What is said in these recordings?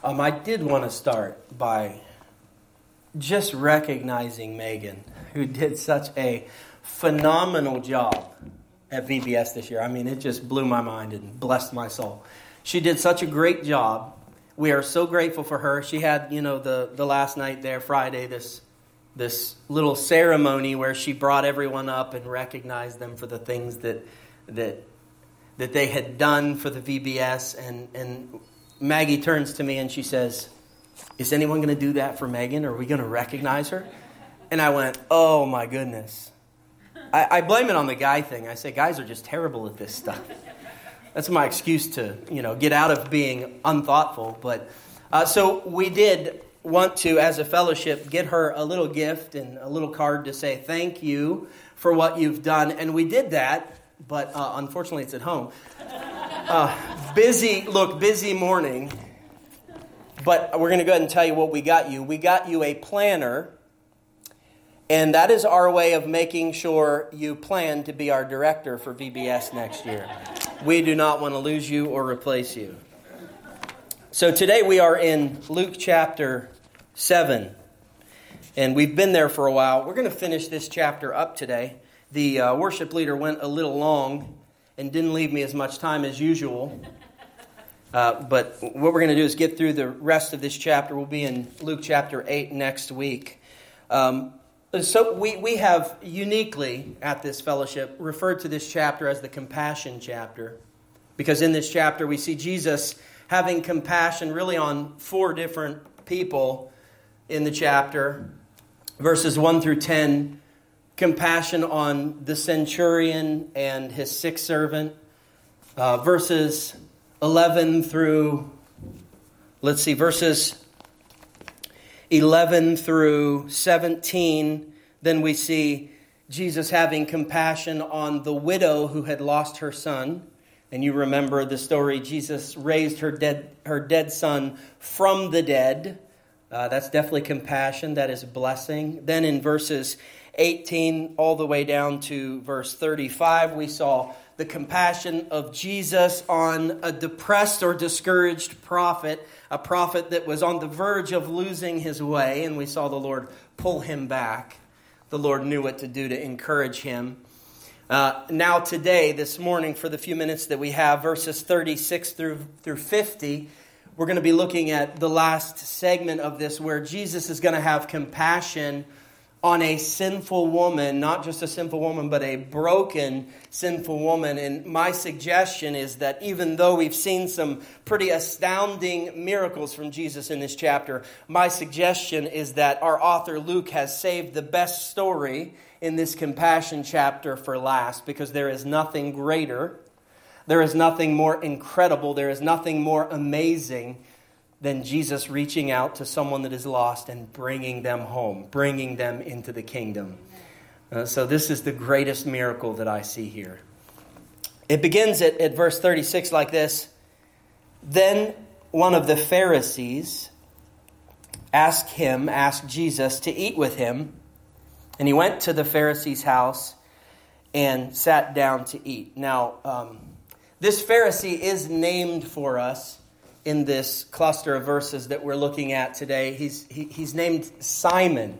I did want to start by just recognizing Megan, who did such a phenomenal job at VBS this year. I mean, it just blew my mind and blessed my soul. She did such a great job. We are so grateful for her. She had, the last night there, Friday, this little ceremony where she brought everyone up and recognized them for the things that they had done for the VBS. And Maggie turns to me and she says, "Is anyone going to do that for Megan? Are we going to recognize her?" And I went, "Oh my goodness." I blame it on the guy thing. I say, guys are just terrible at this stuff. That's my excuse to, get out of being unthoughtful. But so we did want to, as a fellowship, get her a little gift and a little card to say thank you for what you've done. And we did that, but unfortunately it's at home. Busy morning. But we're going to go ahead and tell you what we got you. We got you a planner. And that is our way of making sure you plan to be our director for VBS next year. We do not want to lose you or replace you. So today we are in Luke chapter 7. And we've been there for a while. We're going to finish this chapter up today. The worship leader went a little long and didn't leave me as much time as usual. But what we're going to do is get through the rest of this chapter. We'll be in Luke chapter 8 next week. So we have uniquely at this fellowship referred to this chapter as the compassion chapter. Because in this chapter we see Jesus having compassion really on 4 different people in the chapter. Verses 1 through 10, compassion on the centurion and his sick servant. Verses 11 through 17, then we see Jesus having compassion on the widow who had lost her son. And you remember the story, Jesus raised her dead son from the dead. That's definitely compassion, that is blessing. Then in verses 18 all the way down to verse 35, we saw the compassion of Jesus on a depressed or discouraged prophet, a prophet that was on the verge of losing his way, and we saw the Lord pull him back. The Lord knew what to do to encourage him. Now today, this morning, for the few minutes that we have, verses 36 through 50, we're going to be looking at the last segment of this where Jesus is going to have compassion on a sinful woman, not just a sinful woman, but a broken, sinful woman. And my suggestion is that even though we've seen some pretty astounding miracles from Jesus in this chapter, my suggestion is that our author Luke has saved the best story in this compassion chapter for last, because there is nothing greater, there is nothing more incredible, there is nothing more amazing than Jesus reaching out to someone that is lost and bringing them home, bringing them into the kingdom. So this is the greatest miracle that I see here. It begins at verse 36 like this. Then one of the Pharisees asked Jesus to eat with him. And he went to the Pharisee's house and sat down to eat. Now, this Pharisee is named for us in this cluster of verses that we're looking at today. He's named Simon.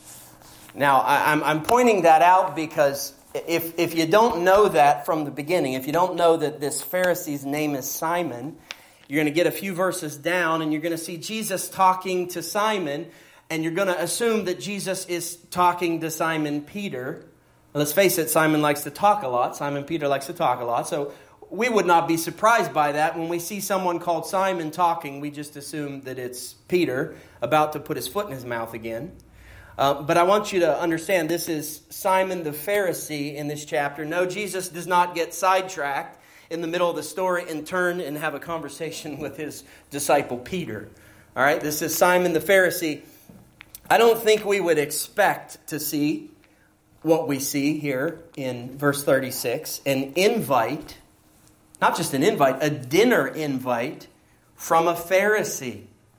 Now, I'm pointing that out because if you don't know that from the beginning, if you don't know that this Pharisee's name is Simon, you're going to get a few verses down and you're going to see Jesus talking to Simon, and you're going to assume that Jesus is talking to Simon Peter. Let's face it, Simon likes to talk a lot. Simon Peter likes to talk a lot. So we would not be surprised by that. When we see someone called Simon talking, we just assume that it's Peter about to put his foot in his mouth again. But I want you to understand this is Simon the Pharisee in this chapter. No, Jesus does not get sidetracked in the middle of the story and turn and have a conversation with his disciple Peter. All right, this is Simon the Pharisee. I don't think we would expect to see what we see here in verse 36, an invite. Not just an invite, a dinner invite from a Pharisee.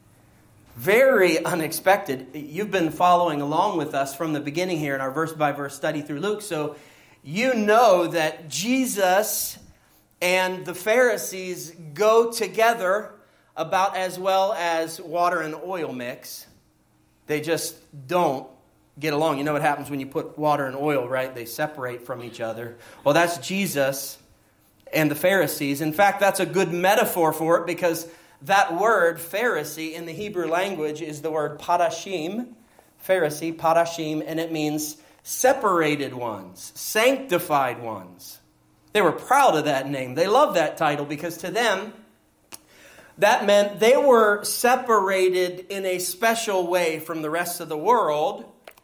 Very unexpected. You've been following along with us from the beginning here in our verse-by-verse study through Luke. So you know that Jesus and the Pharisees go together about as well as water and oil mix. They just don't get along. You know what happens when you put water and oil, right? They separate from each other. Well, that's Jesus and the Pharisees. In fact, that's a good metaphor for it, because that word, Pharisee, in the Hebrew language is the word parashim. Pharisee, parashim, and it means separated ones, sanctified ones. They were proud of that name. They loved that title because to them, that meant they were separated in a special way from the rest of the world,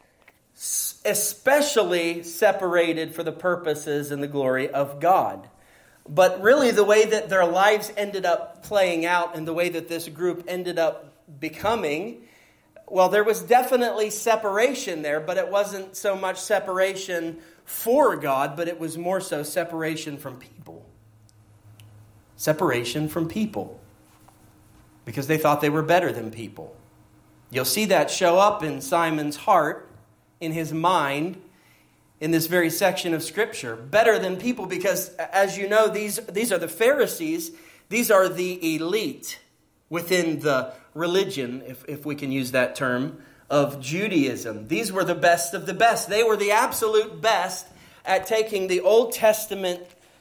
especially separated for the purposes and the glory of God. But really the way that their lives ended up playing out and the way that this group ended up becoming, well, there was definitely separation there, but it wasn't so much separation for God, but it was more so separation from people. Separation from people. Because they thought they were better than people. You'll see that show up in Simon's heart, in his mind, in this very section of Scripture. Better than people, because as you know, these are the Pharisees. These are the elite within the religion, if we can use that term, of Judaism. These were the best of the best. They were the absolute best at taking the Old Testament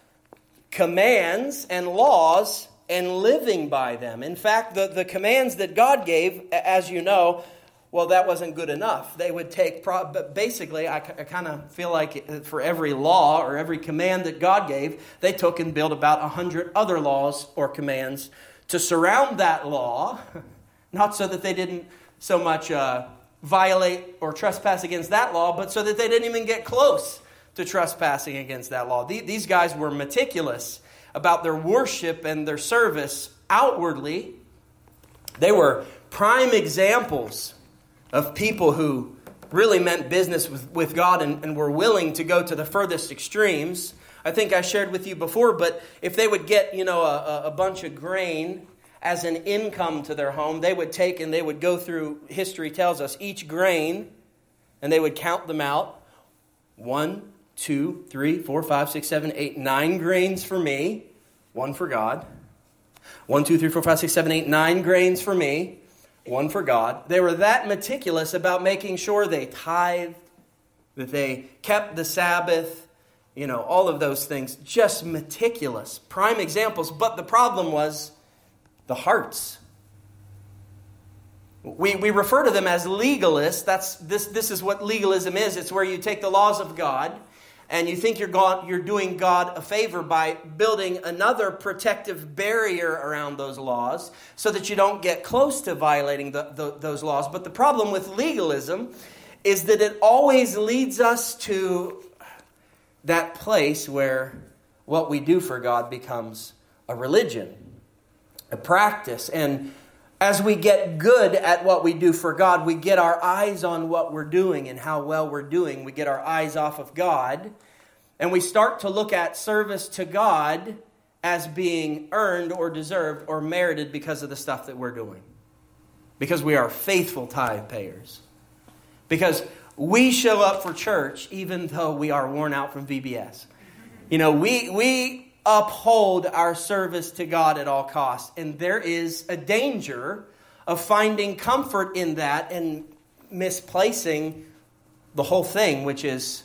commands and laws and living by them. In fact, the commands that God gave, as you know, well, that wasn't good enough. They would take, basically, I kind of feel like for every law or every command that God gave, they took and built about 100 other laws or commands to surround that law, not so that they didn't so much violate or trespass against that law, but so that they didn't even get close to trespassing against that law. These guys were meticulous about their worship and their service outwardly. They were prime examples of people who really meant business with God and were willing to go to the furthest extremes. I think I shared with you before, but if they would get, a bunch of grain as an income to their home, they would take and they would go through, history tells us, each grain, and they would count them out. 1, 2, 3, 4, 5, 6, 7, 8, 9 grains for me, 1 for God. 1, 2, 3, 4, 5, 6, 7, 8, 9 grains for me, 1 for God. They were that meticulous about making sure they tithed, that they kept the Sabbath, all of those things. Just meticulous. Prime examples. But the problem was the hearts. We refer to them as legalists. This is what legalism is. It's where you take the laws of God and you think you're doing God a favor by building another protective barrier around those laws so that you don't get close to violating those laws. But the problem with legalism is that it always leads us to that place where what we do for God becomes a religion, a practice. And as we get good at what we do for God, we get our eyes on what we're doing and how well we're doing. We get our eyes off of God, and we start to look at service to God as being earned or deserved or merited because of the stuff that we're doing. Because we are faithful tithe payers. Because we show up for church even though we are worn out from VBS. We uphold our service to God at all costs. And there is a danger of finding comfort in that and misplacing the whole thing, which is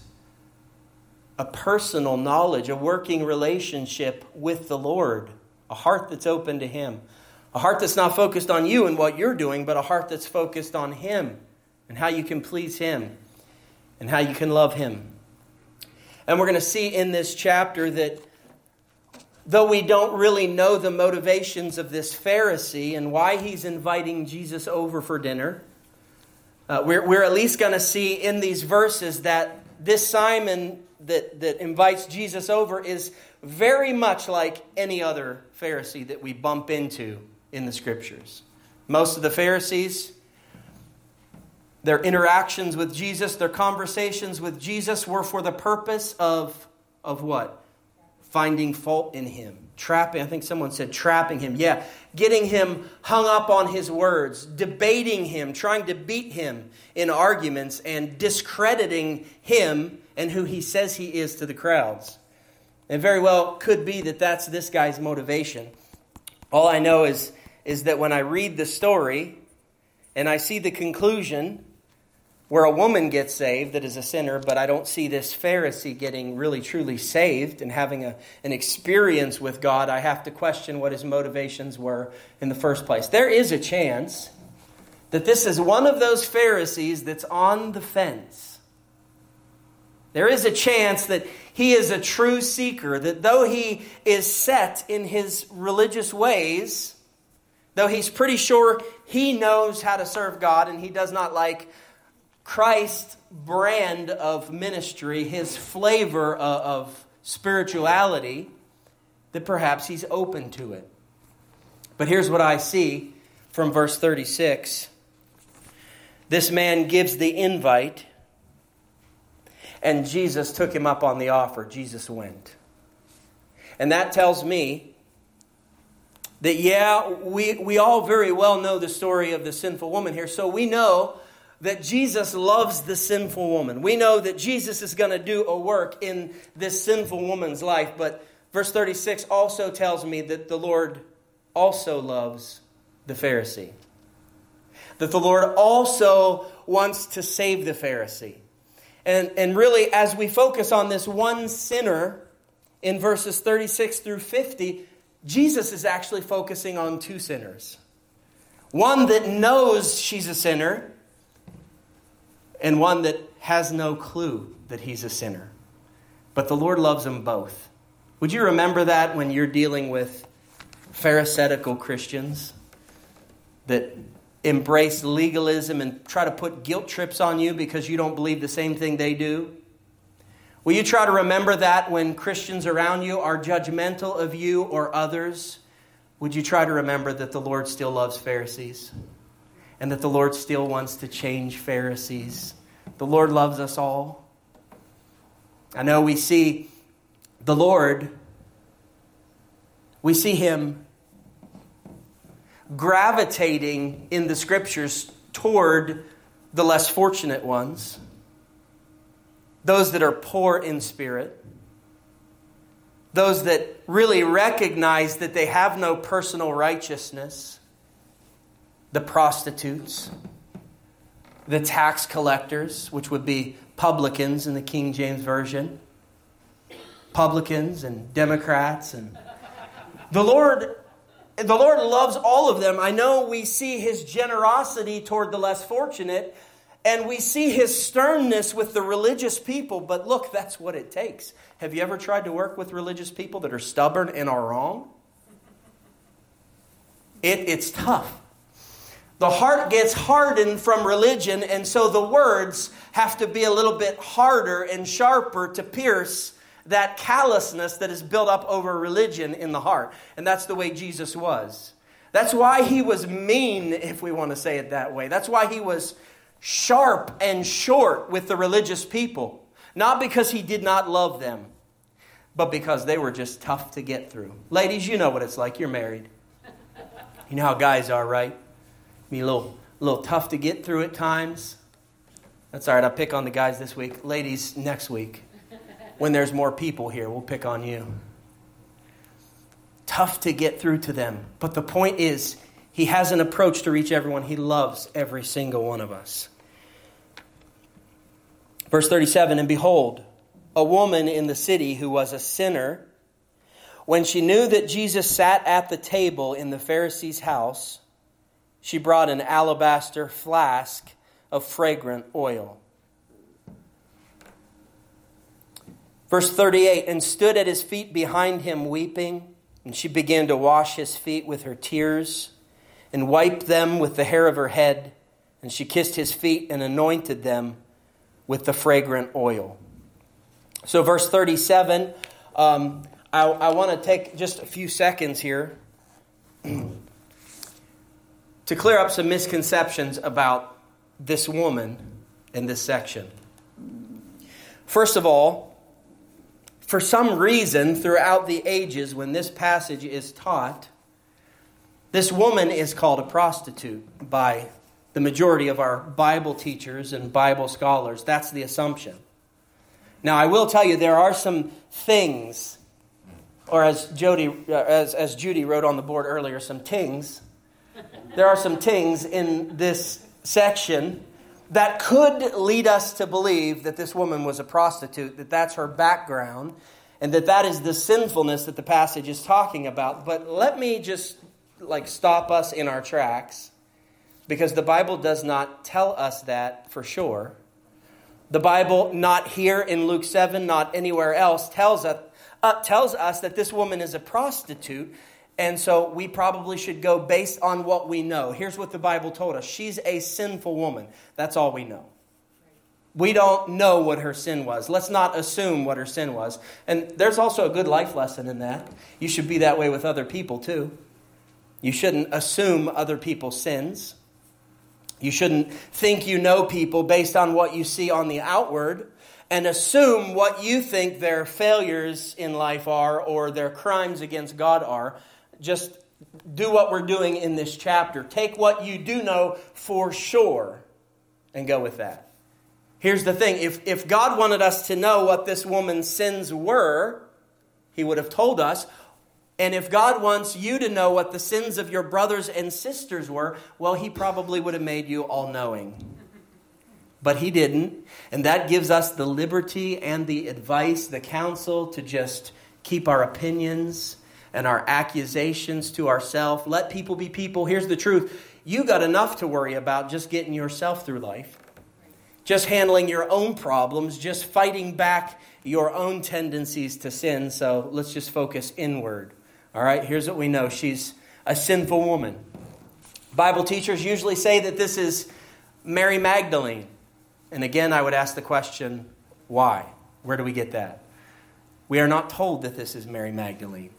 a personal knowledge, a working relationship with the Lord, a heart that's open to Him, a heart that's not focused on you and what you're doing, but a heart that's focused on Him and how you can please Him and how you can love Him. And we're going to see in this chapter that though we don't really know the motivations of this Pharisee and why he's inviting Jesus over for dinner, we're at least going to see in these verses that this Simon that invites Jesus over is very much like any other Pharisee that we bump into in the Scriptures. Most of the Pharisees, their interactions with Jesus, their conversations with Jesus were for the purpose of what? Finding fault in Him. Trapping, I think someone said trapping Him. Yeah, getting Him hung up on His words, debating Him, trying to beat Him in arguments and discrediting Him and who He says He is to the crowds. And very well could be that that's this guy's motivation. All I know is is that when I read the story and I see the conclusion where a woman gets saved that is a sinner, but I don't see this Pharisee getting really truly saved and having an experience with God, I have to question what his motivations were in the first place. There is a chance that this is one of those Pharisees that's on the fence. There is a chance that he is a true seeker, that though he is set in his religious ways, though he's pretty sure he knows how to serve God and he does not like Christ's brand of ministry, his flavor of spirituality, that perhaps he's open to it. But here's what I see from verse 36. This man gives the invite, and Jesus took him up on the offer. Jesus went. And that tells me that, we all very well know the story of the sinful woman here. So we know that Jesus loves the sinful woman. We know that Jesus is going to do a work in this sinful woman's life. But verse 36 also tells me that the Lord also loves the Pharisee. That the Lord also wants to save the Pharisee. And really, as we focus on this one sinner in verses 36 through 50, Jesus is actually focusing on two sinners. One that knows she's a sinner, and one that has no clue that he's a sinner. But the Lord loves them both. Would you remember that when you're dealing with Pharisaical Christians that embrace legalism and try to put guilt trips on you because you don't believe the same thing they do? Will you try to remember that when Christians around you are judgmental of you or others? Would you try to remember that the Lord still loves Pharisees? And that the Lord still wants to change Pharisees. The Lord loves us all. I know we see the Lord, we see him gravitating in the scriptures toward the less fortunate ones. Those that are poor in spirit. Those that really recognize that they have no personal righteousness. The prostitutes, the tax collectors, which would be publicans in the King James Version, publicans and Democrats, and the Lord loves all of them. I know we see his generosity toward the less fortunate, and we see his sternness with the religious people, but look, that's what it takes. Have you ever tried to work with religious people that are stubborn and are wrong? It's tough. The heart gets hardened from religion, and so the words have to be a little bit harder and sharper to pierce that callousness that is built up over religion in the heart. And that's the way Jesus was. That's why he was mean, if we want to say it that way. That's why he was sharp and short with the religious people. Not because he did not love them, but because they were just tough to get through. Ladies, you know what it's like. You're married. You know how guys are, right? Be a little tough to get through at times. That's all right. I'll pick on the guys this week. Ladies, next week. When there's more people here, we'll pick on you. Tough to get through to them. But the point is, he has an approach to reach everyone. He loves every single one of us. Verse 37, and behold, a woman in the city who was a sinner, when she knew that Jesus sat at the table in the Pharisee's house, she brought an alabaster flask of fragrant oil. Verse 38, and stood at his feet behind him weeping, and she began to wash his feet with her tears, and wiped them with the hair of her head, and she kissed his feet and anointed them with the fragrant oil. So verse 37, I want to take just a few seconds here to clear up some misconceptions about this woman in this section. First of all, for some reason throughout the ages when this passage is taught, this woman is called a prostitute by the majority of our Bible teachers and Bible scholars. That's the assumption. Now, I will tell you there are some things, or as Judy wrote on the board earlier, some tings There are some things in this section that could lead us to believe that this woman was a prostitute, that that's her background, and that that is the sinfulness that the passage is talking about. But let me just stop us in our tracks, because the Bible does not tell us that for sure. The Bible, not here in Luke 7, not anywhere else, tells us that this woman is a prostitute. And so we probably should go based on what we know. Here's what the Bible told us. She's a sinful woman. That's all we know. We don't know what her sin was. Let's not assume what her sin was. And there's also a good life lesson in that. You should be that way with other people too. You shouldn't assume other people's sins. You shouldn't think you know people based on what you see on the outward and assume what you think their failures in life are or their crimes against God are. Just do what we're doing in this chapter. Take what you do know for sure and go with that. Here's the thing. If God wanted us to know what this woman's sins were, He would have told us. And if God wants you to know what the sins of your brothers and sisters were, well, He probably would have made you all-knowing. But He didn't. And that gives us the liberty and the advice, the counsel to just keep our opinions and our accusations to ourselves. Let people be people. Here's the truth. You got enough to worry about just getting yourself through life. Just handling your own problems. Just fighting back your own tendencies to sin. So let's just focus inward. All right, here's what we know. She's a sinful woman. Bible teachers usually say that this is Mary Magdalene. And again, I would ask the question, why? Where do we get that? We are not told that this is Mary Magdalene.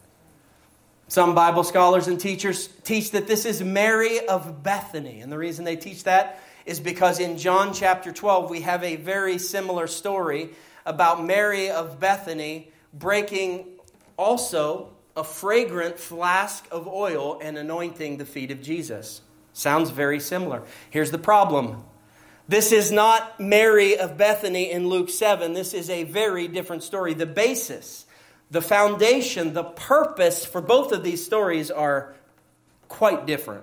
Some Bible scholars and teachers teach that this is Mary of Bethany. And the reason they teach that is because in John chapter 12, we have a very similar story about Mary of Bethany breaking also a fragrant flask of oil and anointing the feet of Jesus. Sounds very similar. Here's the problem. This is not Mary of Bethany in Luke 7. This is a very different story. The basis, the foundation, the purpose for both of these stories are quite different.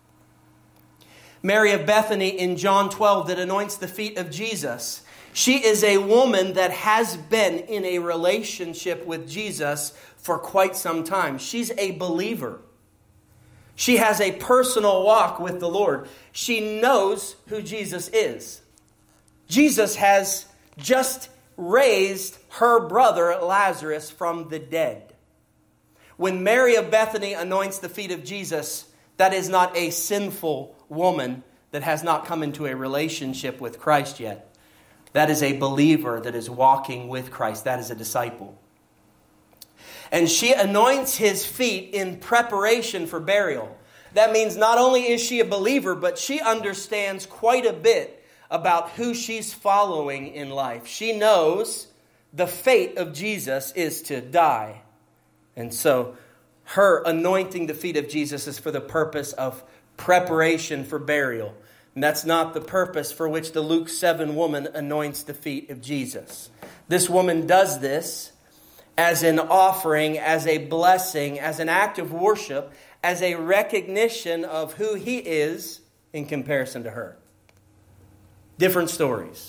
Mary of Bethany in John 12 that anoints the feet of Jesus. She is a woman that has been in a relationship with Jesus for quite some time. She's a believer. She has a personal walk with the Lord. She knows who Jesus is. Jesus has just raised her brother Lazarus from the dead. When Mary of Bethany anoints the feet of Jesus, that is not a sinful woman that has not come into a relationship with Christ yet. That is a believer that is walking with Christ. That is a disciple. And she anoints his feet in preparation for burial. That means not only is she a believer, but she understands quite a bit about who she's following in life. She knows the fate of Jesus is to die. And so her anointing the feet of Jesus is for the purpose of preparation for burial. And that's not the purpose for which the Luke 7 woman anoints the feet of Jesus. This woman does this as an offering, as a blessing, as an act of worship, as a recognition of who he is in comparison to her. Different stories.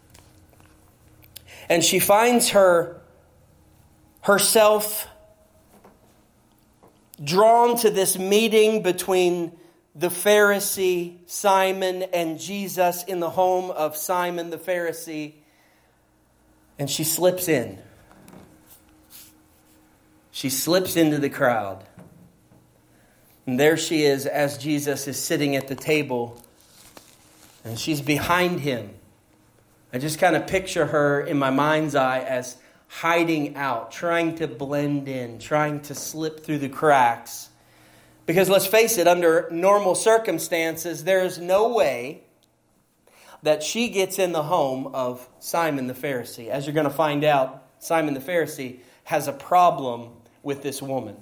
And she finds herself drawn to this meeting between the Pharisee Simon and Jesus in the home of Simon the Pharisee. And she slips in. She slips into the crowd. And there she is as Jesus is sitting at the table. And she's behind him. I just kind of picture her in my mind's eye as hiding out, trying to blend in, trying to slip through the cracks. Because let's face it, under normal circumstances, there is no way that she gets in the home of Simon the Pharisee. As you're going to find out, Simon the Pharisee has a problem with this woman.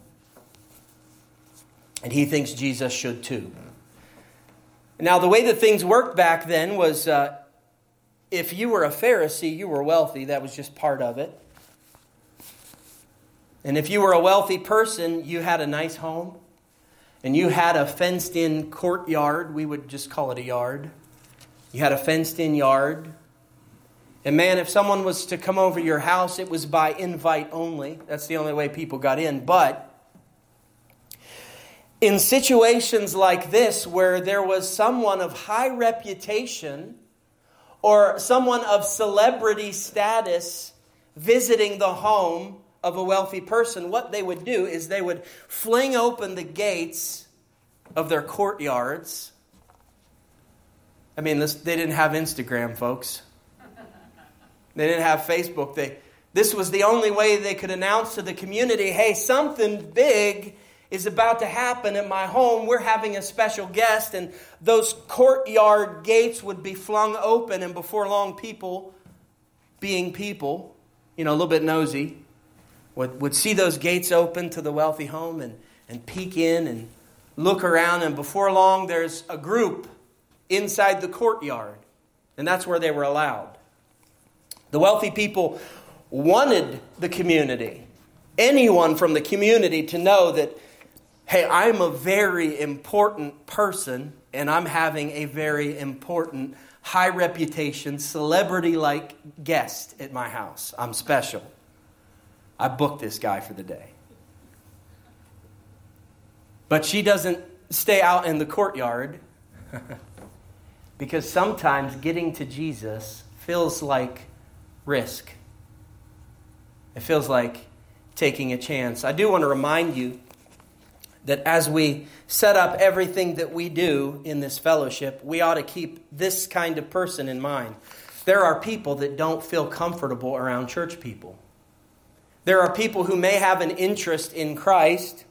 And he thinks Jesus should too. Now, the way that things worked back then was if you were a Pharisee, you were wealthy. That was just part of it. And if you were a wealthy person, you had a nice home. and you had a fenced-in courtyard. We would just call it a yard. You had a fenced-in yard. And man, if someone was to come over your house, it was by invite only. That's the only way people got in. But in situations like this, where there was someone of high reputation or someone of celebrity status visiting the home of a wealthy person, what they would do is they would fling open the gates of their courtyards. I mean, they didn't have Instagram, folks. They didn't have Facebook. This was the only way they could announce to the community, hey, something big is about to happen at my home. We're having a special guest. And those courtyard gates would be flung open. And before long, people, being people, a little bit nosy, would see those gates open to the wealthy home and peek in and look around. And before long, there's a group inside the courtyard. And that's where they were allowed. The wealthy people wanted the community, anyone from the community, to know that, hey, I'm a very important person and I'm having a very important, high reputation, celebrity-like guest at my house. I'm special. I booked this guy for the day. But she doesn't stay out in the courtyard because sometimes getting to Jesus feels like risk. It feels like taking a chance. I do want to remind you that as we set up everything that we do in this fellowship, we ought to keep this kind of person in mind. There are people that don't feel comfortable around church people. There are people who may have an interest in Christ,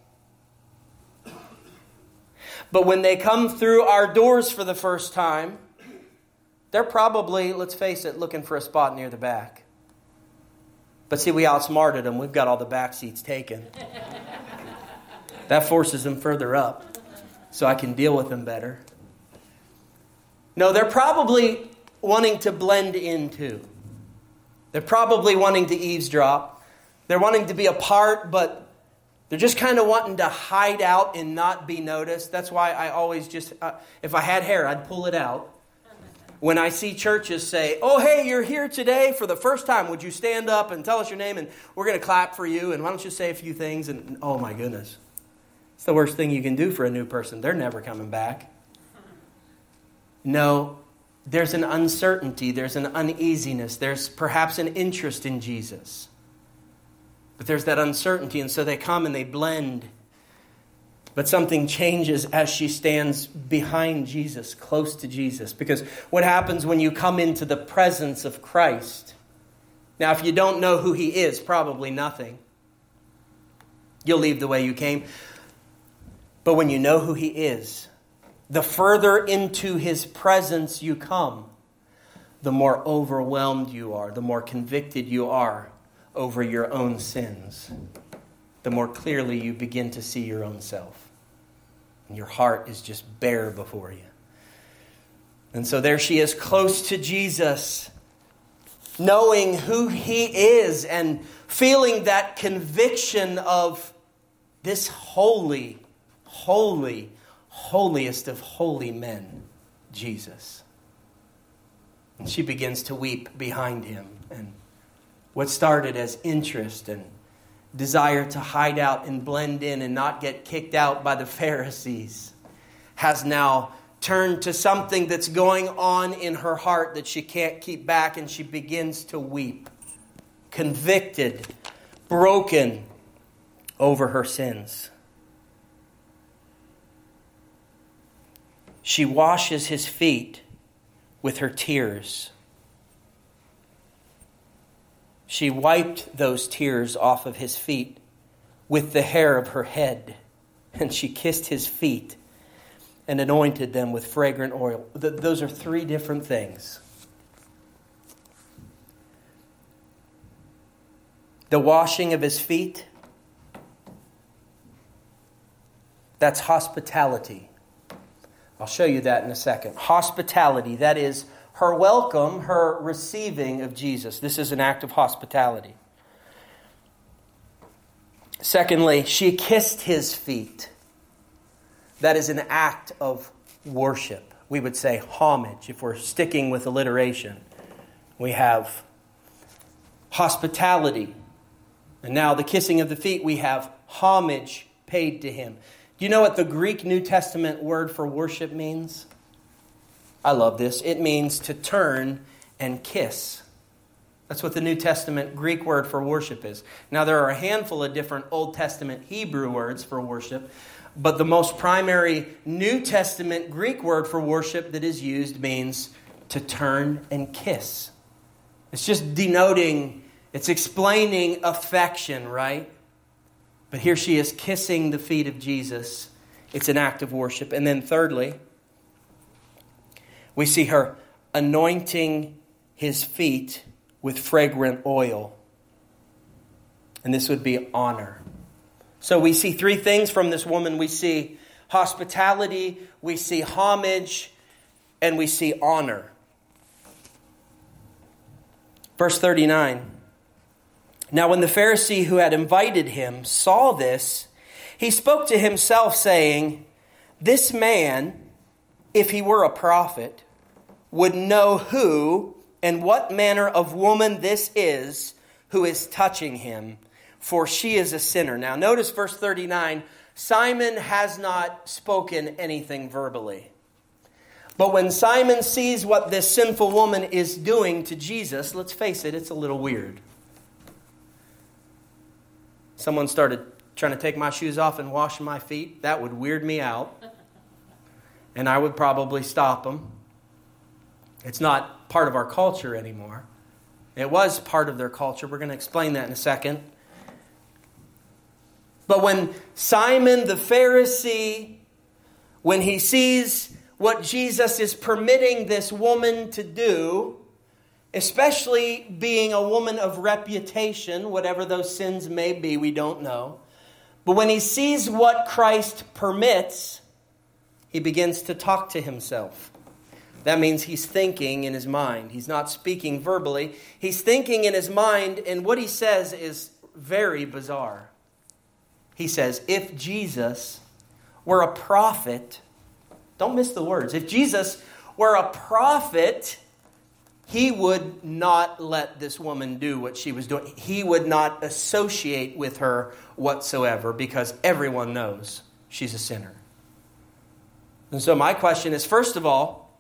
but when they come through our doors for the first time, they're probably, let's face it, looking for a spot near the back. But see, we outsmarted them. We've got all the back seats taken. That forces them further up so I can deal with them better. No, they're probably wanting to blend in too. They're probably wanting to eavesdrop. They're wanting to be a part, but they're just kind of wanting to hide out and not be noticed. That's why I always just, if I had hair, I'd pull it out. When I see churches say, oh, hey, you're here today for the first time. Would you stand up and tell us your name? And we're going to clap for you. And why don't you say a few things? And oh, my goodness. It's the worst thing you can do for a new person. They're never coming back. No, there's an uncertainty. There's an uneasiness. There's perhaps an interest in Jesus. But there's that uncertainty. And so they come and they blend. But something changes as she stands behind Jesus, close to Jesus. Because what happens when you come into the presence of Christ? Now, if you don't know who He is, probably nothing. You'll leave the way you came. But when you know who He is, the further into His presence you come, the more overwhelmed you are, the more convicted you are over your own sins, the more clearly you begin to see your own self. And your heart is just bare before you. And so there she is, close to Jesus, knowing who He is and feeling that conviction of this holy, holy, holiest of holy men, Jesus. And she begins to weep behind Him. And what started as interest and desire to hide out and blend in and not get kicked out by the Pharisees has now turned to something that's going on in her heart that she can't keep back, and she begins to weep, convicted, broken over her sins. She washes His feet with her tears. She wiped those tears off of His feet with the hair of her head. And she kissed His feet and anointed them with fragrant oil. Those are three different things. The washing of His feet, that's hospitality. I'll show you that in a second. Hospitality, that is her welcome, her receiving of Jesus. This is an act of hospitality. Secondly, she kissed His feet. that is an act of worship. We would say homage if we're sticking with alliteration. We have hospitality. And now the kissing of the feet, we have homage paid to him. Do you know what the Greek New Testament word for worship means? I love this. It means to turn and kiss. That's what the New Testament Greek word for worship is. Now, there are a handful of different Old Testament Hebrew words for worship, but the most primary New Testament Greek word for worship that is used means to turn and kiss. It's just denoting, it's explaining affection, right? But here she is kissing the feet of Jesus. It's an act of worship. And then thirdly, we see her anointing his feet with fragrant oil. And this would be honor. So we see three things from this woman. We see hospitality, we see homage, and we see honor. Verse 39. Now when the Pharisee who had invited him saw this, he spoke to himself, saying, "This man, if he were a prophet, would know who and what manner of woman this is who is touching him, for she is a sinner." Now notice verse 39, Simon has not spoken anything verbally. But when Simon sees what this sinful woman is doing to Jesus, let's face it, it's a little weird. Someone started trying to take my shoes off and wash my feet. That would weird me out. And I would probably stop them. It's not part of our culture anymore. It was part of their culture. We're going to explain that in a second. But when Simon the Pharisee, when he sees what Jesus is permitting this woman to do, especially being a woman of reputation, whatever those sins may be, we don't know. But when he sees what Christ permits, he begins to talk to himself. That means he's thinking in his mind. He's not speaking verbally. He's thinking in his mind, and what he says is very bizarre. He says, if Jesus were a prophet, don't miss the words, if Jesus were a prophet, he would not let this woman do what she was doing. He would not associate with her whatsoever because everyone knows she's a sinner. And so my question is, first of all,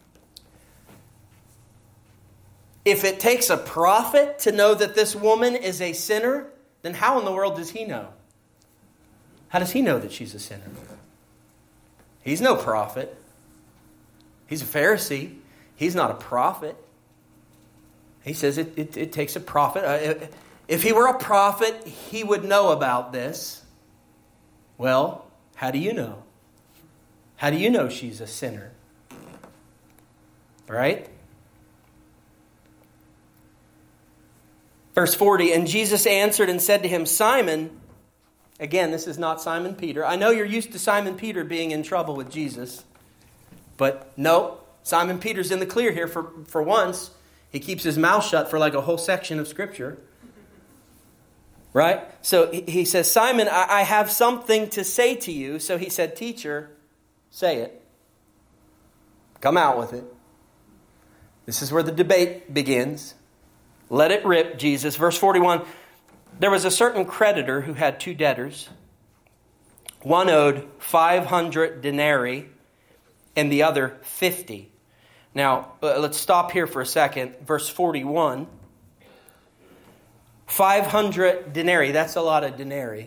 if it takes a prophet to know that this woman is a sinner, then how in the world does he know? How does he know that she's a sinner? He's no prophet. He's a Pharisee. He's not a prophet. He says it takes a prophet. If he were a prophet, he would know about this. Well, how do you know? How do you know she's a sinner? Right? Verse 40, and Jesus answered and said to him, Simon, again, this is not Simon Peter. I know you're used to Simon Peter being in trouble with Jesus. But no, Simon Peter's in the clear here for once. He keeps his mouth shut for like a whole section of Scripture. Right? So he says, Simon, I have something to say to you. So he said, teacher, say it. Come out with it. This is where the debate begins. Let it rip, Jesus. Verse 41, there was a certain creditor who had two debtors. One owed 500 denarii and the other 50. Now, let's stop here for a second. Verse 41. 500 denarii, that's a lot of denarii.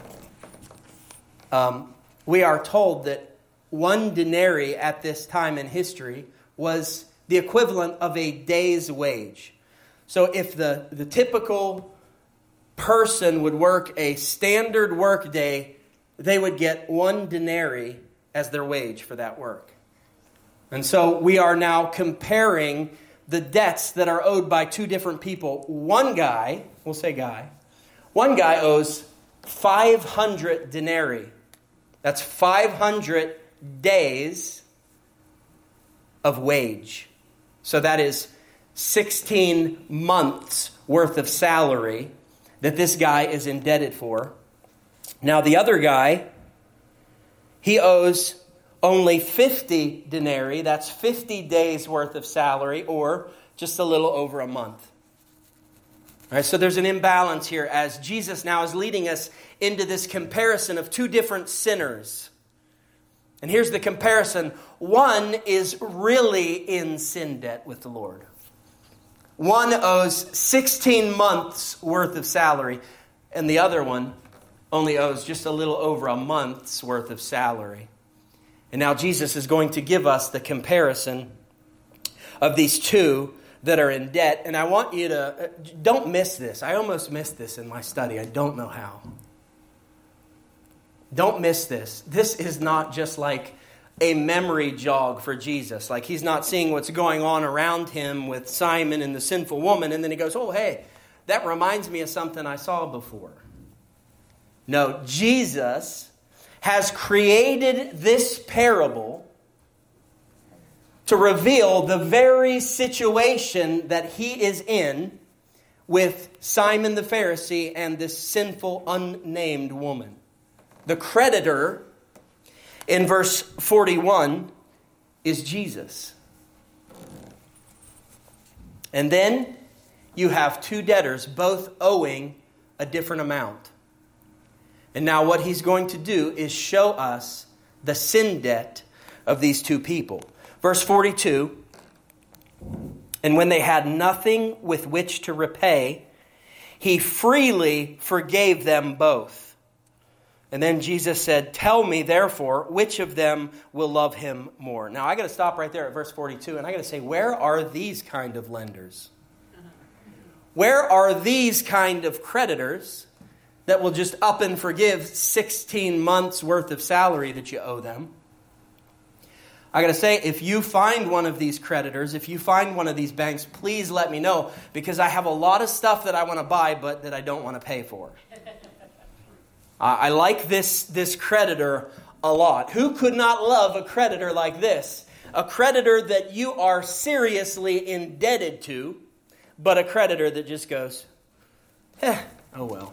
We are told that one denarii at this time in history was the equivalent of a day's wage. So if the typical person would work a standard work day, they would get one denarii as their wage for that work. And so we are now comparing the debts that are owed by two different people. One guy, we'll say guy, one guy owes 500 denarii. That's 500 days of wage. So that is 16 months worth of salary that this guy is indebted for. Now the other guy, He owes only 50 denarii. That's 50 days worth of salary, or just a little over a month. All right, so there's an imbalance here as Jesus now is leading us into this comparison of two different sinners. And here's the comparison. One is really in sin debt with the Lord. One owes 16 months worth of salary, and the other one only owes just a little over a month's worth of salary. And now Jesus is going to give us the comparison of these two that are in debt. And I want you to, don't miss this. I almost missed this in my study. I don't know how. Don't miss this. This is not just like a memory jog for Jesus. Like he's not seeing what's going on around him with Simon and the sinful woman. And then he goes, oh, hey, that reminds me of something I saw before. No, Jesus has created this parable to reveal the very situation that he is in with Simon the Pharisee and this sinful, unnamed woman. The creditor in verse 41 is Jesus. And then you have two debtors, both owing a different amount. And now what he's going to do is show us the sin debt of these two people. Verse 42, and when they had nothing with which to repay, he freely forgave them both. And then Jesus said, tell me, therefore, which of them will love him more? Now, I got to stop right there at verse 42, and I got to say, where are these kind of lenders? Where are these kind of creditors that will just up and forgive 16 months worth of salary that you owe them? I got to say, if you find one of these creditors, if you find one of these banks, please let me know, because I have a lot of stuff that I want to buy but that I don't want to pay for. I like this creditor a lot. Who could not love a creditor like this? A creditor that you are seriously indebted to, but a creditor that just goes, oh well.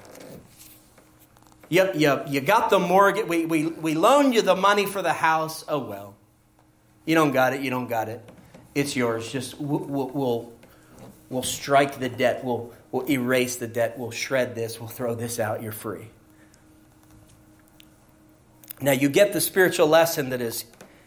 You got the mortgage. We loaned you the money for the house. Oh well. You don't got it. You don't got it. It's yours. Just we'll strike the debt. We'll erase the debt. We'll shred this. We'll throw this out. You're free. Now you get the spiritual lesson that is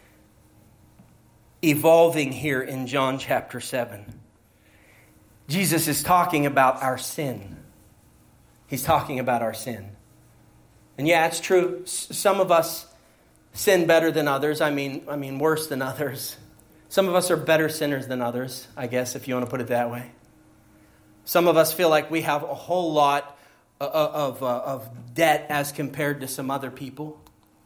evolving here in John chapter 7. Jesus is talking about our sin. He's talking about our sin. And yeah, it's true. Some of us sin better than others. I mean worse than others. Some of us are better sinners than others, I guess, if you want to put it that way. Some of us feel like we have a whole lot of debt as compared to some other people.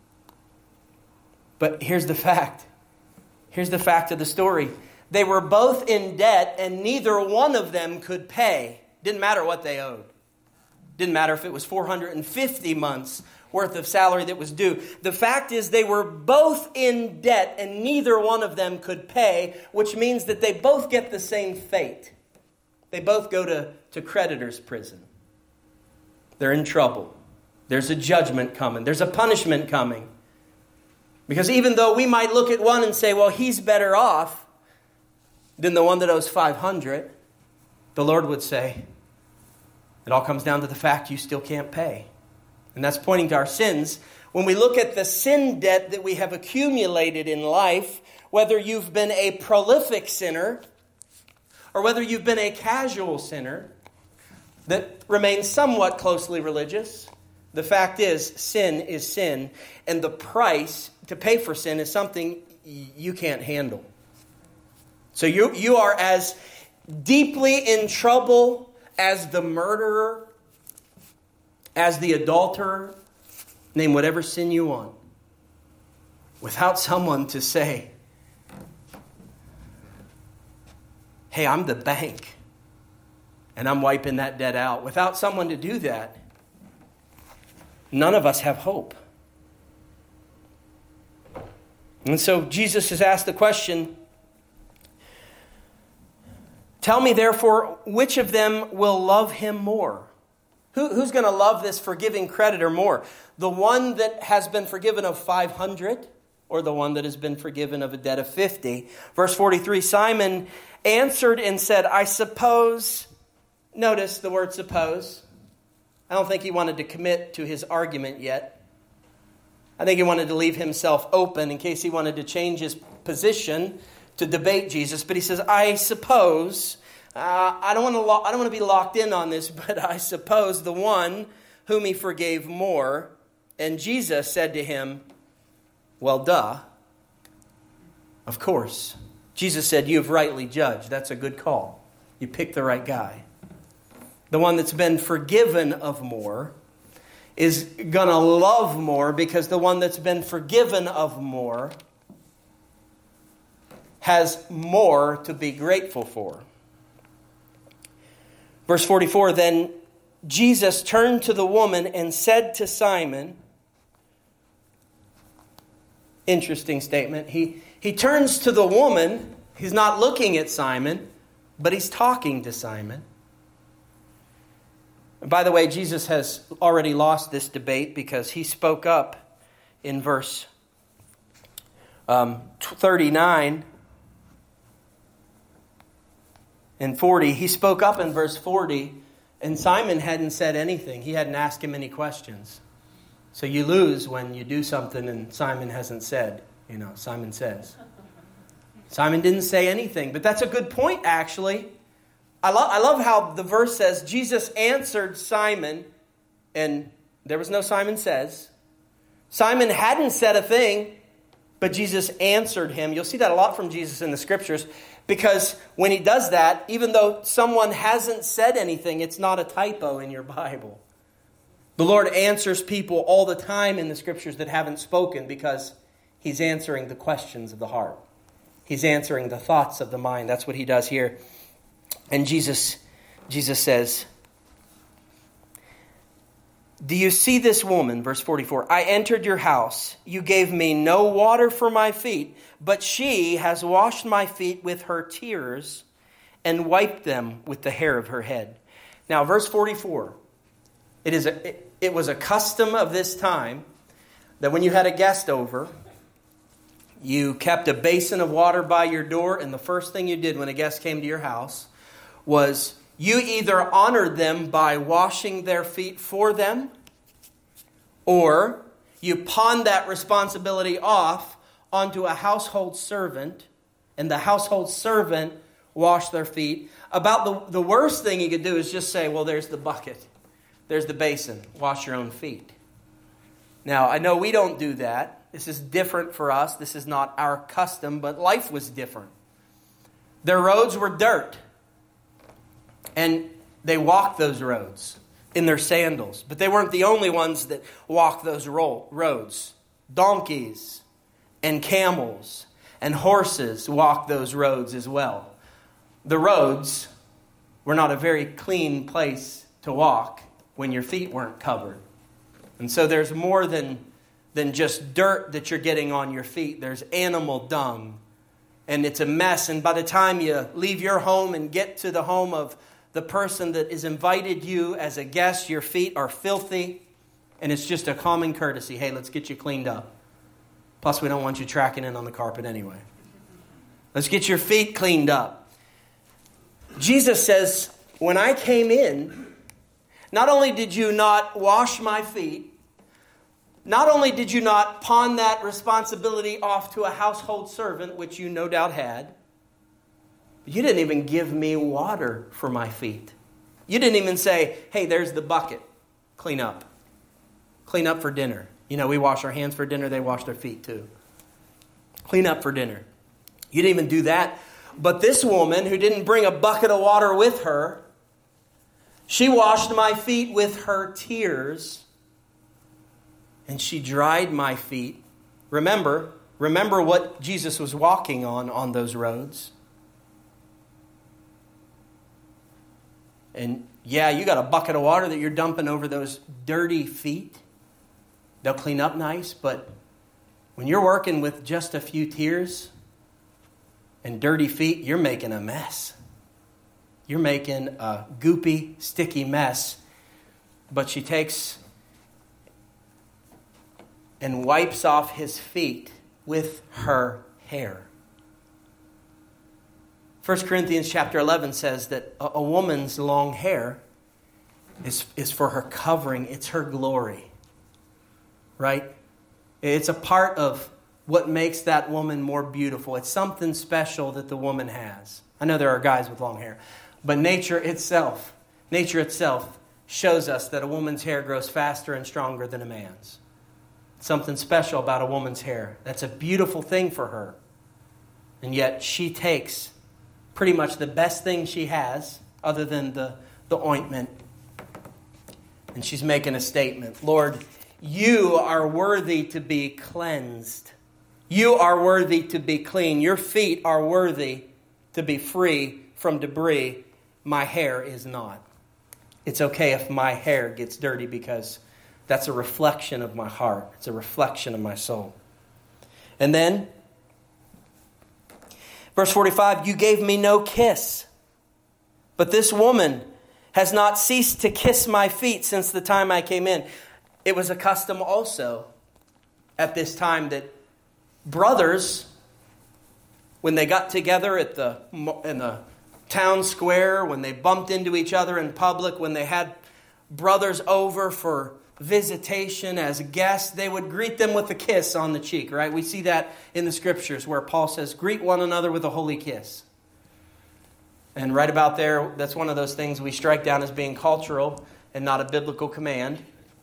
But here's the fact. Here's the fact of the story. They were both in debt and neither one of them could pay. Didn't matter what they owed. Didn't matter if it was 450 months worth of salary that was due. The fact is they were both in debt and neither one of them could pay, which means that they both get the same fate. They both go to creditor's prison. They're in trouble. There's a judgment coming. There's a punishment coming. Because even though we might look at one and say, well, he's better off than the one that owes 500, the Lord would say, it all comes down to the fact you still can't pay. And that's pointing to our sins. When we look at the sin debt that we have accumulated in life, whether you've been a prolific sinner or whether you've been a casual sinner that remains somewhat closely religious, the fact is sin, and the price to pay for sin is something you can't handle. So you are as deeply in trouble as the murderer, as the adulterer, name whatever sin you want, without someone to say, hey, I'm the bank, and I'm wiping that debt out. Without someone to do that, none of us have hope. And so Jesus has asked the question, tell me, therefore, which of them will love him more? Who's going to love this forgiving creditor more? the one that has been forgiven of 500 or the one that has been forgiven of a debt of 50? Verse 43, Simon answered and said, I suppose, notice the word suppose. I don't think he wanted to commit to his argument yet. I think he wanted to leave himself open in case he wanted to change his position to debate Jesus. But he says, I suppose, I don't want to be locked in on this, but I suppose the one whom he forgave more. And Jesus said to him, well, duh. Of course. Jesus said, you have rightly judged. That's a good call. You picked the right guy. The one that's been forgiven of more is going to love more, because the one that's been forgiven of more has more to be grateful for. Verse 44, then Jesus turned to the woman and said to Simon, interesting statement. He turns to the woman. He's not looking at Simon, but he's talking to Simon. And by the way, Jesus has already lost this debate, because he spoke up in verse 39 and 40. He spoke up in verse 40, and Simon hadn't said anything. He hadn't asked him any questions. So you lose when you do something and Simon hasn't said. Simon says. Simon didn't say anything, but that's a good point, actually. I love how the verse says, Jesus answered Simon, and there was no Simon says. Simon hadn't said a thing, but Jesus answered him. You'll see that a lot from Jesus in the Scriptures, because when he does that, even though someone hasn't said anything, it's not a typo in your Bible. The Lord answers people all the time in the Scriptures that haven't spoken, because he's answering the questions of the heart. He's answering the thoughts of the mind. That's what he does here. And Jesus says, do you see this woman? Verse 44, I entered your house. You gave me no water for my feet, but she has washed my feet with her tears and wiped them with the hair of her head. Now, verse 44, it was a custom of this time that when you had a guest over, you kept a basin of water by your door, and the first thing you did when a guest came to your house was you either honored them by washing their feet for them, or you pawned that responsibility off onto a household servant, and the household servant washed their feet. About the worst thing you could do is just say, well, there's the bucket. There's the basin. Wash your own feet. Now, I know we don't do that. This is different for us. This is not our custom, but life was different. Their roads were dirt. And they walked those roads in their sandals. But they weren't the only ones that walked those roads. Donkeys and camels and horses walked those roads as well. The roads were not a very clean place to walk when your feet weren't covered. And so there's more than just dirt that you're getting on your feet. There's animal dung. And it's a mess. And by the time you leave your home and get to the home of the person that has invited you as a guest, your feet are filthy, and it's just a common courtesy. Hey, let's get you cleaned up. Plus, we don't want you tracking in on the carpet anyway. Let's get your feet cleaned up. Jesus says, when I came in, not only did you not wash my feet, not only did you not pawn that responsibility off to a household servant, which you no doubt had, you didn't even give me water for my feet. You didn't even say, hey, there's the bucket. Clean up. Clean up for dinner. We wash our hands for dinner. They wash their feet too. Clean up for dinner. You didn't even do that. But this woman who didn't bring a bucket of water with her, she washed my feet with her tears. And she dried my feet. Remember what Jesus was walking on those roads. And yeah, you got a bucket of water that you're dumping over those dirty feet. They'll clean up nice, but when you're working with just a few tears and dirty feet, you're making a mess. You're making a goopy, sticky mess. But she takes and wipes off his feet with her hair. 1 Corinthians chapter 11 says that a woman's long hair is for her covering. It's her glory. Right? It's a part of what makes that woman more beautiful. It's something special that the woman has. I know there are guys with long hair. But nature itself shows us that a woman's hair grows faster and stronger than a man's. Something special about a woman's hair. That's a beautiful thing for her. And yet she takes pretty much the best thing she has, other than the ointment. And she's making a statement. Lord, you are worthy to be cleansed. You are worthy to be clean. Your feet are worthy to be free from debris. My hair is not. It's okay if my hair gets dirty because that's a reflection of my heart. It's a reflection of my soul. And then, verse 45, you gave me no kiss, but this woman has not ceased to kiss my feet since the time I came in. It was a custom also at this time that brothers, when they got together in the town square, when they bumped into each other in public, when they had brothers over for visitation as guests, they would greet them with a kiss on the cheek, right? We see that in the scriptures where Paul says, greet one another with a holy kiss. And right about there, that's one of those things we strike down as being cultural and not a biblical command.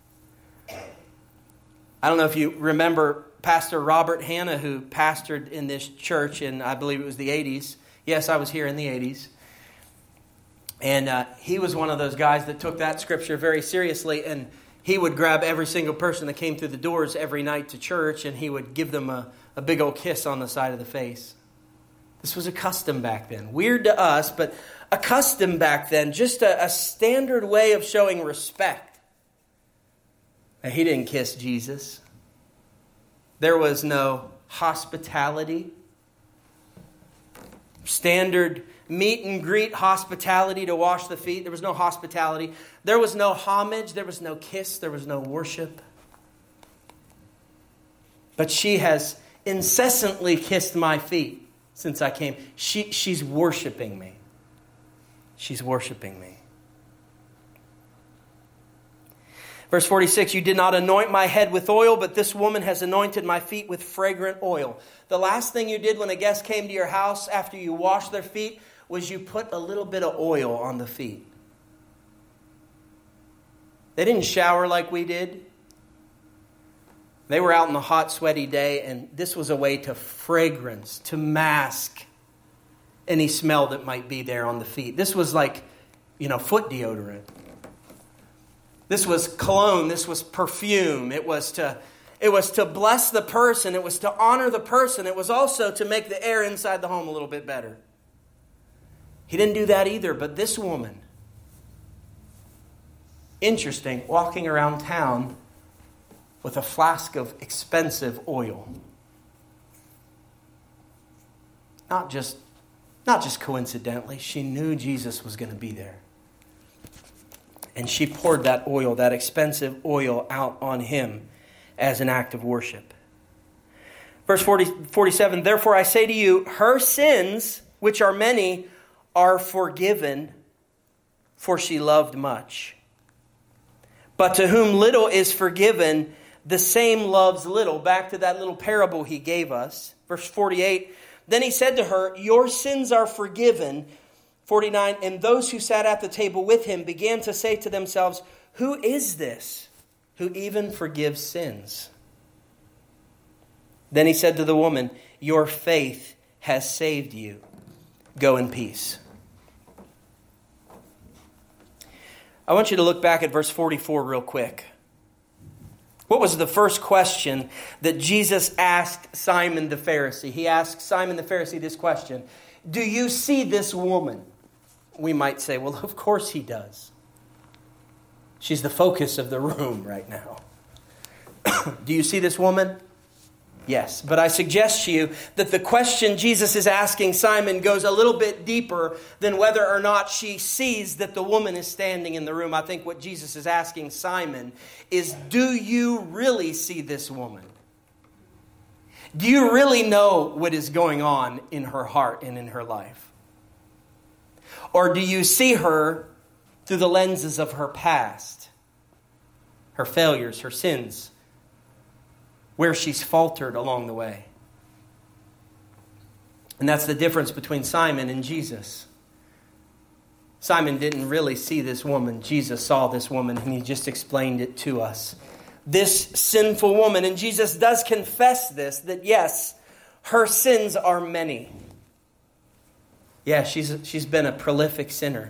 I don't know if you remember Pastor Robert Hanna, who pastored in this church in, I believe it was the 80s. Yes, I was here in the 80s. And he was one of those guys that took that scripture very seriously, and he would grab every single person that came through the doors every night to church, and he would give them a big old kiss on the side of the face. This was a custom back then. Weird to us, but a custom back then. Just a standard way of showing respect. Now, he didn't kiss Jesus. There was no hospitality. Standard meet and greet hospitality to wash the feet. There was no hospitality. There was no homage. There was no kiss. There was no worship. But she has incessantly kissed my feet since I came. She's worshiping me. She's worshiping me. Verse 46, you did not anoint my head with oil, but this woman has anointed my feet with fragrant oil. The last thing you did when a guest came to your house after you washed their feet was you put a little bit of oil on the feet. They didn't shower like we did. They were out in the hot, sweaty day, and this was a way to fragrance, to mask any smell that might be there on the feet. This was like, foot deodorant. This was cologne. This was perfume. It was to bless the person. It was to honor the person. It was also to make the air inside the home a little bit better. He didn't do that either, but this woman, interesting, walking around town with a flask of expensive oil. Not just coincidentally, she knew Jesus was going to be there. And she poured that oil, that expensive oil, out on him as an act of worship. Verse 47, therefore I say to you, her sins, which are many, are forgiven, for she loved much. But to whom little is forgiven, the same loves little. Back to that little parable he gave us. Verse 48, then he said to her, your sins are forgiven. 49, and those who sat at the table with him began to say to themselves, who is this who even forgives sins? Then he said to the woman, your faith has saved you. Go in peace. I want you to look back at verse 44 real quick. What was the first question that Jesus asked Simon the Pharisee? He asked Simon the Pharisee this question. Do you see this woman? We might say, well, of course he does. She's the focus of the room right now. Do you see this woman? Yes, but I suggest to you that the question Jesus is asking Simon goes a little bit deeper than whether or not she sees that the woman is standing in the room. I think what Jesus is asking Simon is, do you really see this woman? Do you really know what is going on in her heart and in her life? Or do you see her through the lenses of her past, her failures, her sins, where she's faltered along the way? And that's the difference between Simon and Jesus. Simon didn't really see this woman. Jesus saw this woman, and he just explained it to us. This sinful woman, and Jesus does confess this, that yes, her sins are many. Yeah, she's been a prolific sinner.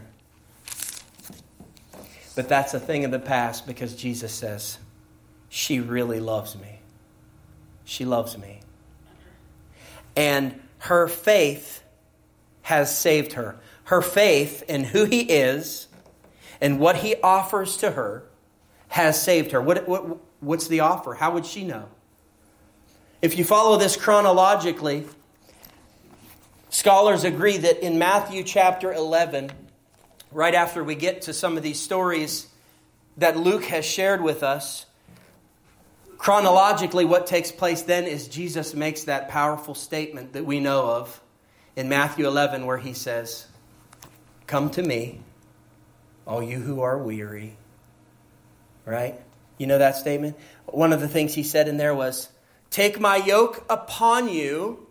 But that's a thing of the past, because Jesus says, she really loves me. She loves me. And her faith has saved her. Her faith in who he is and what he offers to her has saved her. What's the offer? How would she know? If you follow this chronologically, scholars agree that in Matthew chapter 11, right after we get to some of these stories that Luke has shared with us, chronologically what takes place then is Jesus makes that powerful statement that we know of in Matthew 11, where he says, "Come to me, all you who are weary." Right? You know that statement? One of the things he said in there was, "Take my yoke upon you,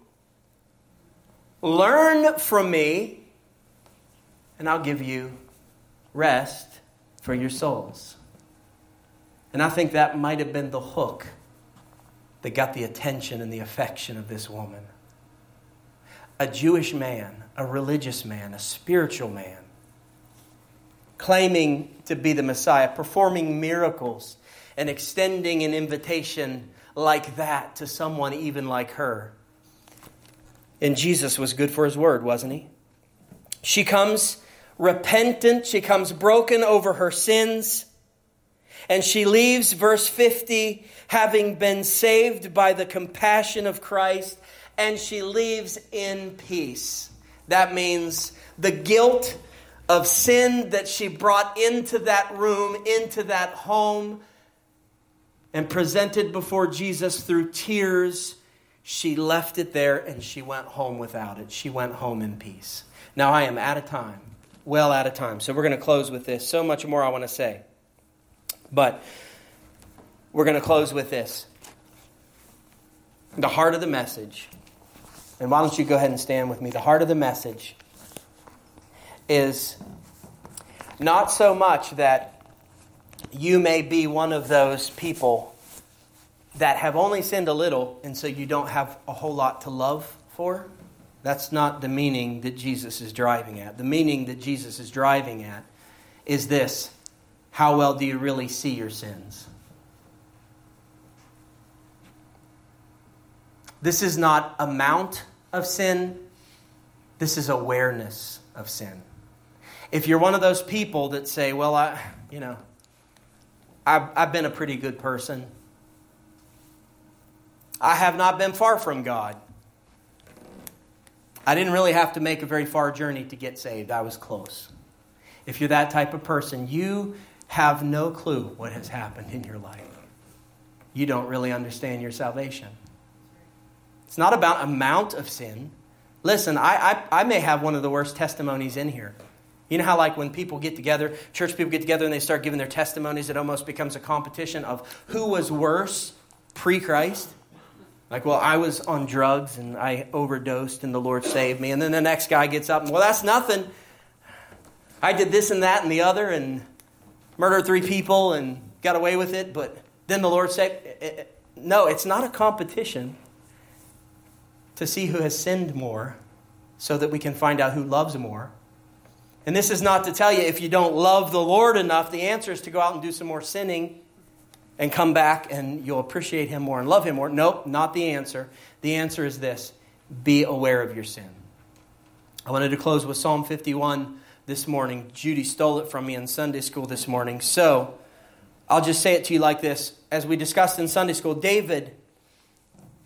learn from me, and I'll give you rest for your souls." And I think that might have been the hook that got the attention and the affection of this woman. A Jewish man, a religious man, a spiritual man, claiming to be the Messiah, performing miracles and extending an invitation like that to someone even like her. And Jesus was good for his word, wasn't he? She comes repentant. She comes broken over her sins. And she leaves, verse 50, having been saved by the compassion of Christ. And she leaves in peace. That means the guilt of sin that she brought into that room, into that home, and presented before Jesus through tears, she left it there and she went home without it. She went home in peace. Now I am out of time. Well out of time. So we're going to close with this. So much more I want to say. But we're going to close with this. The heart of the message. And why don't you go ahead and stand with me. The heart of the message is not so much that you may be one of those people that have only sinned a little, and so you don't have a whole lot to love for. That's not the meaning that Jesus is driving at. The meaning that Jesus is driving at is this: how well do you really see your sins? This is not amount of sin. This is awareness of sin. If you're one of those people that say, well, I've been a pretty good person. I have not been far from God. I didn't really have to make a very far journey to get saved. I was close. If you're that type of person, you have no clue what has happened in your life. You don't really understand your salvation. It's not about amount of sin. Listen, I may have one of the worst testimonies in here. You know how like when people get together, church people get together and they start giving their testimonies, it almost becomes a competition of who was worse pre-Christ? Like, well, I was on drugs and I overdosed and the Lord saved me. And then the next guy gets up and, well, that's nothing. I did this and that and the other and murdered 3 people and got away with it. But then the Lord saved. No, it's not a competition to see who has sinned more so that we can find out who loves more. And this is not to tell you if you don't love the Lord enough, the answer is to go out and do some more sinning and come back and you'll appreciate Him more and love Him more. Nope, not the answer. The answer is this: be aware of your sin. I wanted to close with Psalm 51 this morning. Judy stole it from me in Sunday school this morning. So I'll just say it to you like this. As we discussed in Sunday school, David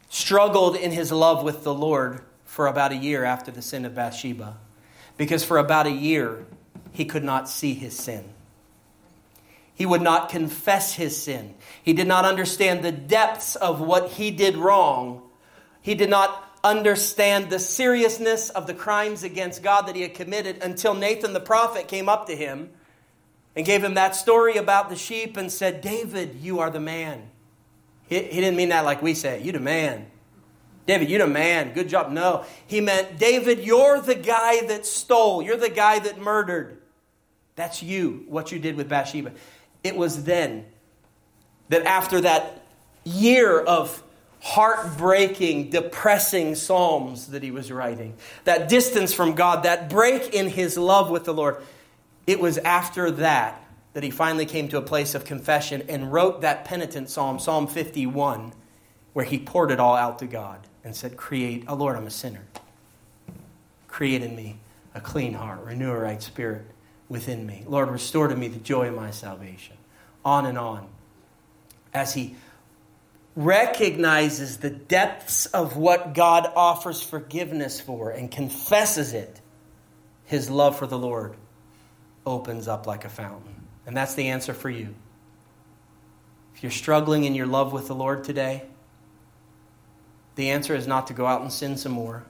struggled in his love with the Lord for about a year after the sin of Bathsheba. Because for about a year, he could not see his sin. He would not confess his sin. He did not understand the depths of what he did wrong. He did not understand the seriousness of the crimes against God that he had committed until Nathan the prophet came up to him and gave him that story about the sheep and said, David, you are the man. He didn't mean that like we say, you the man. David, you the man. Good job. No, he meant, David, you're the guy that stole. You're the guy that murdered. That's you, what you did with Bathsheba. It was then that after that year of heartbreaking, depressing psalms that he was writing, that distance from God, that break in his love with the Lord, it was after that that he finally came to a place of confession and wrote that penitent psalm, Psalm 51, where he poured it all out to God and said, oh Lord, I'm a sinner. Create in me a clean heart, renew a right spirit within me. Lord, restore to me the joy of my salvation. On and on. As he recognizes the depths of what God offers forgiveness for and confesses it, his love for the Lord opens up like a fountain. And that's the answer for you. If you're struggling in your love with the Lord today, the answer is not to go out and sin some more.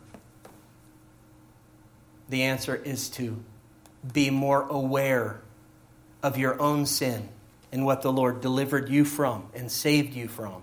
The answer is to be more aware of your own sin and what the Lord delivered you from and saved you from.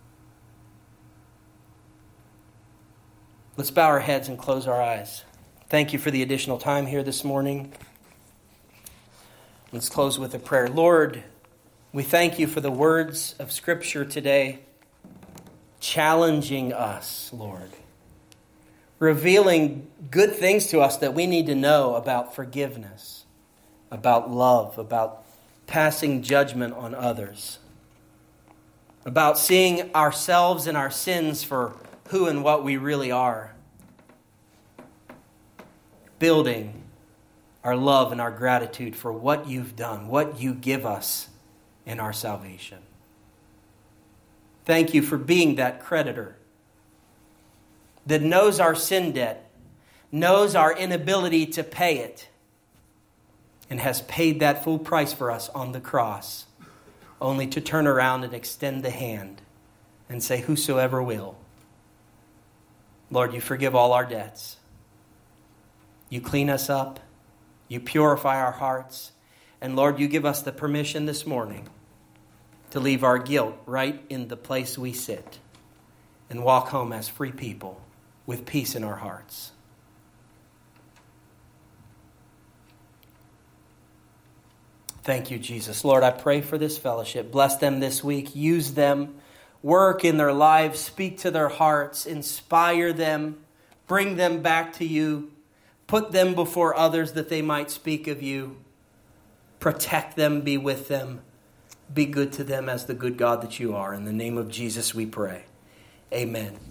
Let's bow our heads and close our eyes. Thank you for the additional time here this morning. Let's close with a prayer. Lord, we thank you for the words of Scripture today, challenging us, Lord, revealing good things to us that we need to know about forgiveness, about love, about passing judgment on others, about seeing ourselves and our sins for who and what we really are, building our love and our gratitude for what you've done, what you give us in our salvation. Thank you for being that creditor that knows our sin debt, knows our inability to pay it, and has paid that full price for us on the cross, only to turn around and extend the hand and say, whosoever will. Lord, you forgive all our debts. You clean us up. You purify our hearts. And Lord, you give us the permission this morning to leave our guilt right in the place we sit and walk home as free people with peace in our hearts. Thank you, Jesus. Lord, I pray for this fellowship. Bless them this week. Use them. Work in their lives. Speak to their hearts. Inspire them. Bring them back to you. Put them before others that they might speak of you. Protect them. Be with them. Be good to them as the good God that you are. In the name of Jesus we pray. Amen.